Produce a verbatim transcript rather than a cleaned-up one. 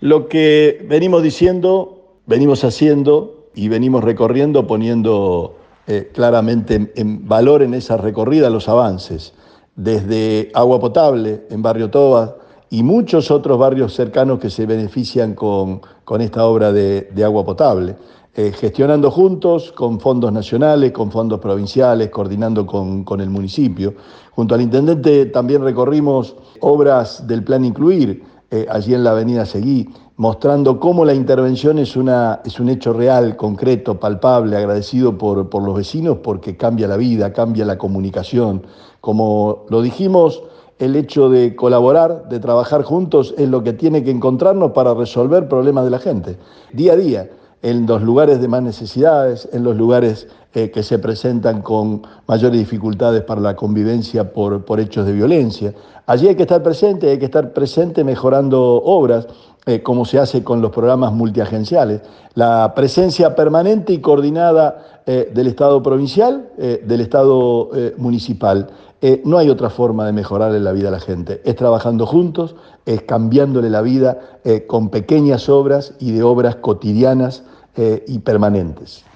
Lo que venimos diciendo, venimos haciendo y venimos recorriendo, poniendo eh, claramente en, en valor en esa recorrida los avances, desde agua potable en Barrio Toba y muchos otros barrios cercanos que se benefician con, con esta obra de, de agua potable, eh, gestionando juntos con fondos nacionales, con fondos provinciales, coordinando con, con el municipio. Junto al intendente también recorrimos obras del Plan Incluir, eh, allí en la avenida Seguí, mostrando cómo la intervención es, una, es un hecho real, concreto, palpable, agradecido por, por los vecinos porque cambia la vida, cambia la comunicación. Como lo dijimos, el hecho de colaborar, de trabajar juntos, es lo que tiene que encontrarnos para resolver problemas de la gente, día a día, en los lugares de más necesidades, en los lugares eh, que se presentan con mayores dificultades para la convivencia por, por hechos de violencia. Allí hay que estar presente, hay que estar presente mejorando obras, eh, como se hace con los programas multiagenciales. La presencia permanente y coordinada eh, del Estado provincial, eh, del Estado eh, municipal. Eh, no hay otra forma de mejorarle la vida a la gente. Es trabajando juntos, es cambiándole la vida eh, con pequeñas obras y de obras cotidianas eh, y permanentes.